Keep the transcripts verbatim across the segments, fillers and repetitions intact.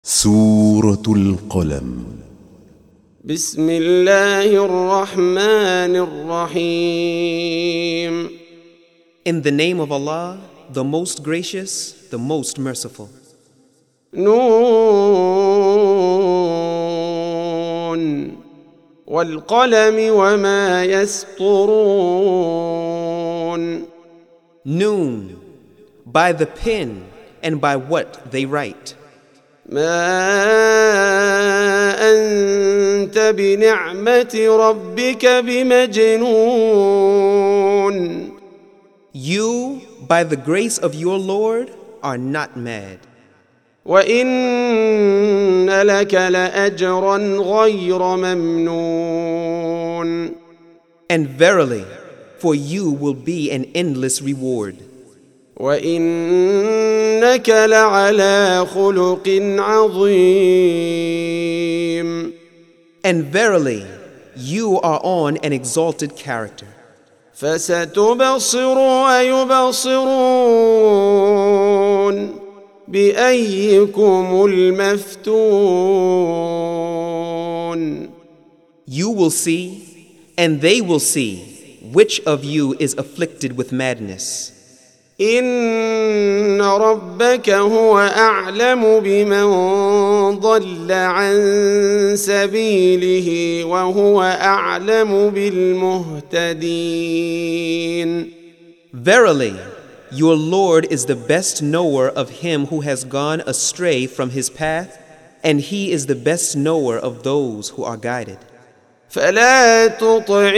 سورة القلم. بسم الله الرحمن الرحيم. In the name of Allah, the most gracious, the most merciful. نون والقلم وما يسطرون. Noon, by the pen and by what they write. ما أنت بنعمة ربك بمجنون. You, by the grace of your Lord, are not mad. وإن لك لأجرا غير ممنون. And verily, for you will be an endless reward. وإنك لعلى خلق عظيم. And verily, you are on an exalted character. فستبصر ويبصرون بأيكم المفتون. You will see, and they will see, which of you is afflicted with madness. إن ربك هو أعلم بمن ضل عن سبيله وهو أعلم بالمهتدين. Verily, your Lord is the best knower of him who has gone astray from his path, and he is the best knower of those who are guided. فلا تطع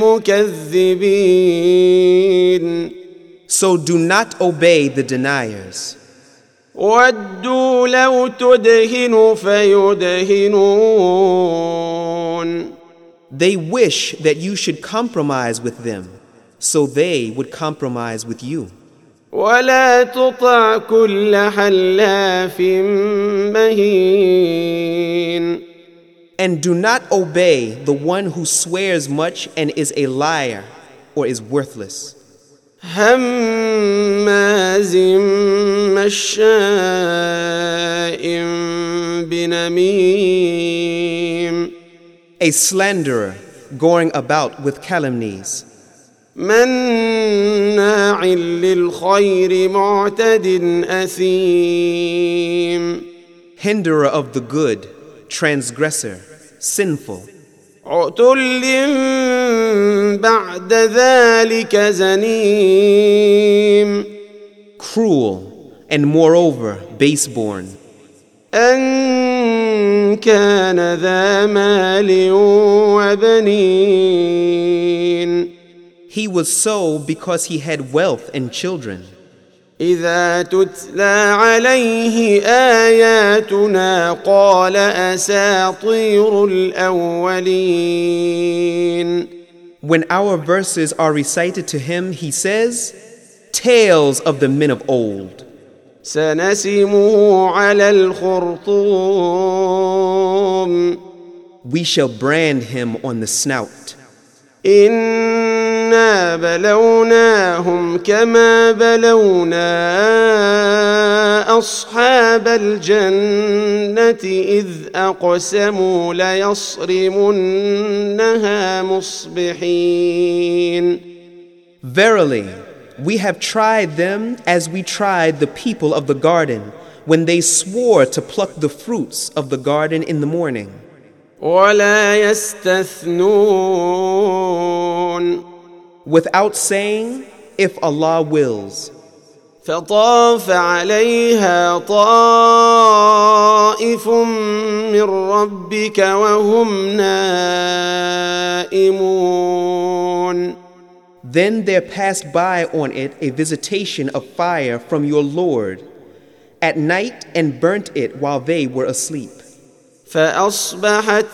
المكذبين. So do not obey the deniers. ودوا لو تدهن فيدهنون. They wish that you should compromise with them, so they would compromise with you. ولا تطع كل حلاف مهين. And do not obey the one who swears much and is a liar or is worthless. هماز مشاء بنميم. A slanderer going about with calumnies. مناع للخير معتد أثيم. Hinderer of the good, transgressor, sinful. عتل بعد ذلك زنيم. Cruel, and moreover base-born. أن كان ذا مال وبنين. He was so because he had wealth and children. إذا تتلى عليه آياتنا قال أساطير الأولين. When our verses are recited to him, he says, tales of the men of old. سنسمه على الخرطوم. We shall brand him on the snout. إنا بلوناهم كما بلونا أصحاب الجنة إذ أقسموا ليصرمنها مصبحين. Verily, we have tried them as we tried the people of the garden when they swore to pluck the fruits of the garden in the morning. ولا يستثنون. Without saying, if Allah wills. فطاف عليها طائف من ربك وهم نائمون. Then there passed by on it a visitation of fire from your Lord at night and burnt it while they were asleep. فأصبحت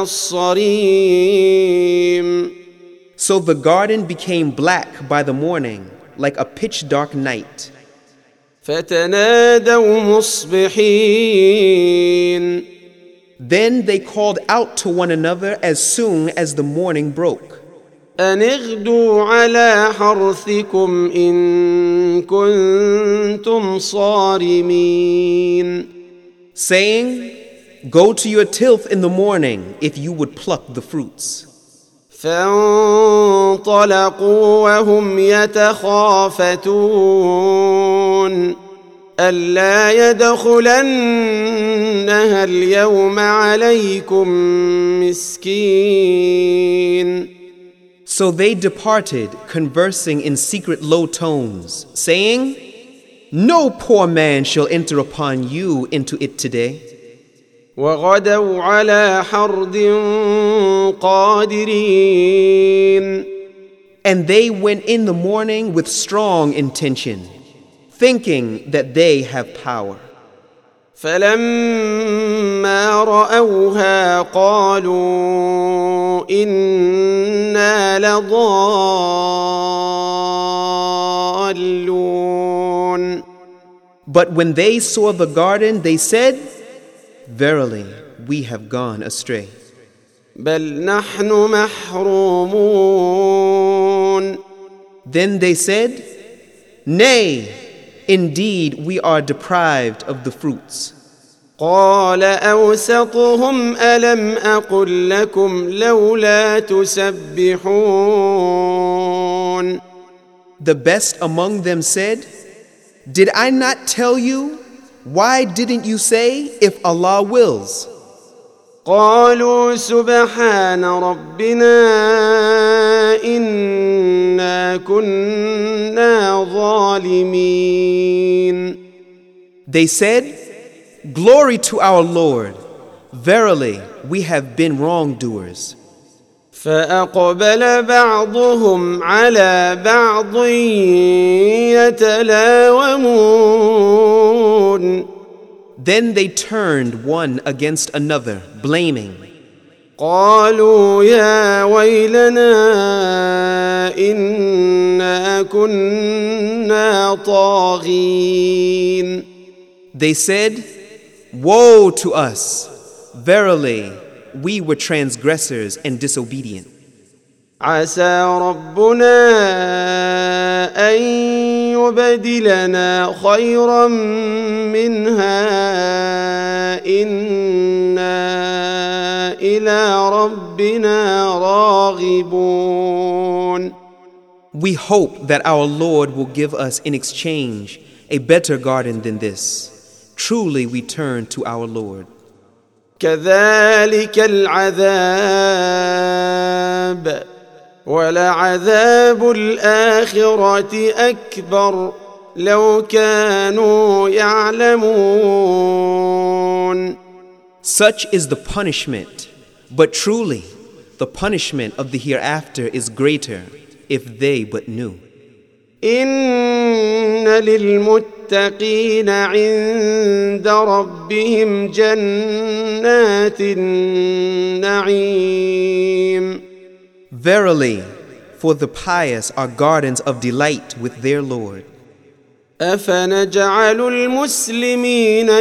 كالصريم. So the garden became black by the morning, like a pitch-dark night. فتنادوا مصبحين. Then they called out to one another as soon as the morning broke. أن اغدوا على حرثكم إن كنتم صارمين. saying, "Go to your tilth in the morning if you would pluck the fruits." فانطلقوا وهم يتخافتون ألا يدخلنها اليوم عليكم مسكين. So they departed, conversing in secret low tones, saying, "No poor man shall enter upon you into it today." وغدوا على حرد قادرين. And they went in the morning with strong intention, thinking that they have power. فلما رأوها قالوا إنا لضالون. But when they saw the garden, they said, "Verily, we have gone astray." بل نحن محرومون. Then they said, "Nay, indeed we are deprived of the fruits." قال أوسطهم ألم أقل لكم لولا تسبحون. The best among them said, "Did I not tell you? Why didn't you say, if Allah wills?" قالوا سبحان ربنا إنا كنا ظالمين. They said, "Glory to our Lord. Verily, we have been wrongdoers." فأقبل بعضهم على بعض يتلاومون. Then they turned one against another, blaming. قالوا يا ويلنا إنا كنا طاغين. They said, "Woe to us! Verily, we were transgressors and disobedient." عسى ربنا أن يبدلنا خيرا منها إنا إلى ربنا راغبون. We hope that our Lord will give us in exchange a better garden than this. Truly we turn to our Lord. كذلك العذاب ولعذاب الآخرة أكبر لو كانوا يعلمون. Such is the punishment, but truly the punishment of the hereafter is greater if they but knew. إن للمتقين عند ربهم جنات النعيم. Verily, for the pious are gardens of delight with their Lord. أفنجعل المسلمين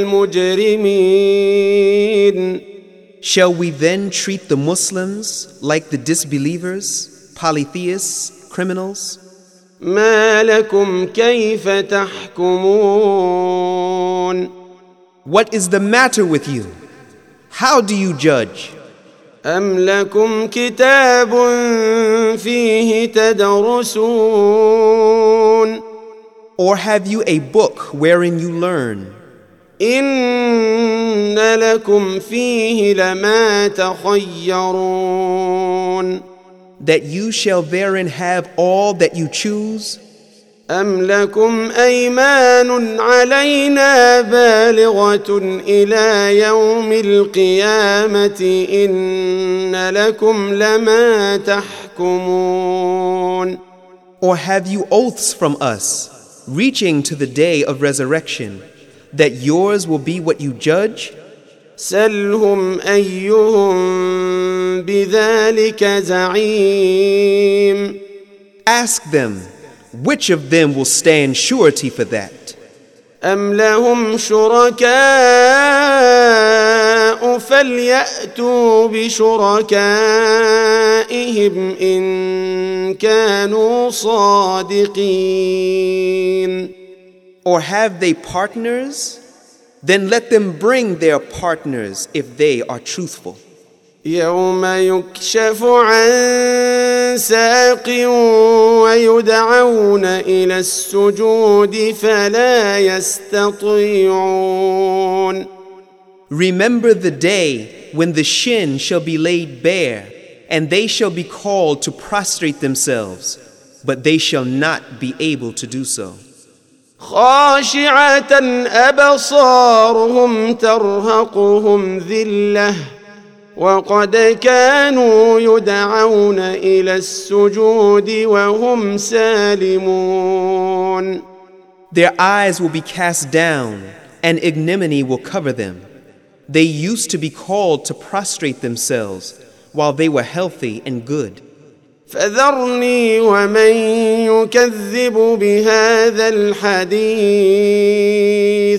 كالمجرمين. Shall we then treat the Muslims like the disbelievers, polytheists, criminals? ما لكم كيف تحكمون. What is the matter with you? How do you judge? أم لكم كتاب فيه تدرسون. Or have you a book wherein you learn? إن لكم فيه لما تخيرون. That you shall therein have all that you choose? أم لكم أيمان علينا بالغة إلى يوم القيامة إن لكم لما تحكمون. Or have you oaths from us, reaching to the day of resurrection, that yours will be what you judge? سلهم أيهم بذلك زعيم. Ask them, which of them will stand surety for that? أم لهم شركاء فليأتوا بشركائهم إن كانوا صادقين. Or have they partners? Then let them bring their partners if they are truthful. يوم يكشف عن ساق ويدعون إلى السجود فلا يستطيعون. Remember the day when the shin shall be laid bare, and they shall be called to prostrate themselves, but they shall not be able to do so. خاشعة أبصارهم ترهقهم ذلة وقد كانوا يدعون إلى السجود وهم سالمون. Their eyes will be cast down, and ignominy will cover them. They used to be called to prostrate themselves while they were healthy and good. فذرني ومن يكذب بهذا الحديث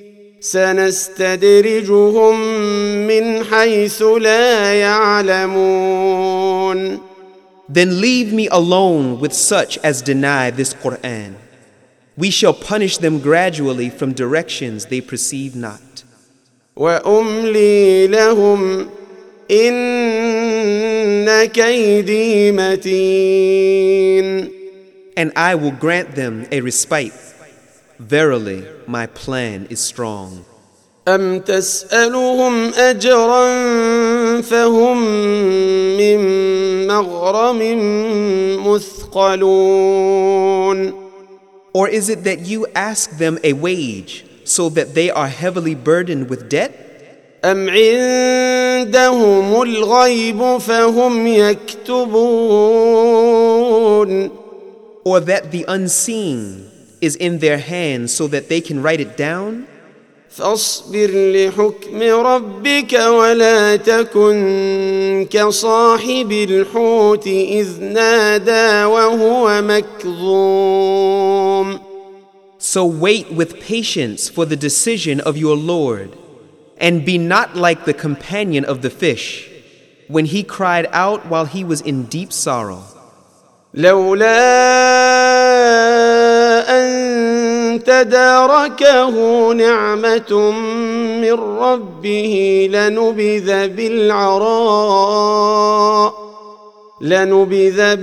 سنستدرجهم من حيث لا يعلمون. Then leave me alone with such as deny this Quran. We shall punish them gradually from directions they perceive not. وأملي لهم إن كيدي متين. And I will grant them a respite. Verily, my plan is strong. أم تسألهم أجرا فهم من مغرم مثقلون. Or is it that you ask them a wage so that they are heavily burdened with debt? أم عندهم الغيب فهم يكتبون. Or that the unseen is in their hands so that they can write it down? فاصبر لحكم ربك ولا تكن كصاحب الحوت إذ نادى وهو مكظوم. So wait with patience for the decision of your Lord, and be not like the companion of the fish, when he cried out while he was in deep sorrow. لولا أن تداركه نعمة من ربه لنبذ بالعراء لنبذ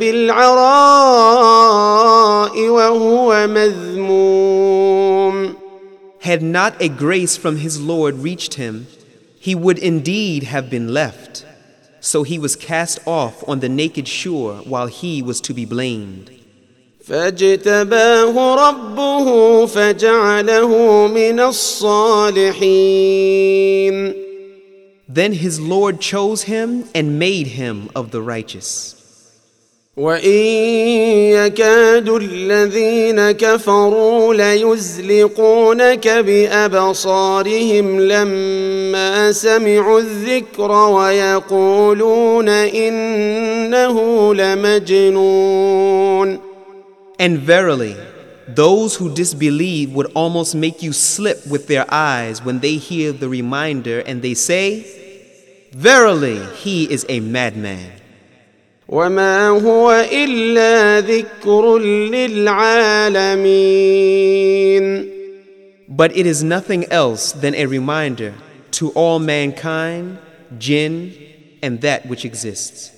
بالعراء وهو مذموم. Had not a grace from his Lord reached him, he would indeed have been left. So he was cast off on the naked shore while he was to be blamed. فاجتباه ربه فجعله من الصالحين. Then his Lord chose him and made him of the righteous. وإن يكاد الذين كفروا ليزلقونك بأبصارهم لما سمعوا الذكر ويقولون إنه لمجنون. And verily, those who disbelieve would almost make you slip with their eyes when they hear the reminder, and they say, verily, he is a madman. وما هو إلا ذكر للعالمين. But it is nothing else than a reminder to all mankind, jinn, and that which exists.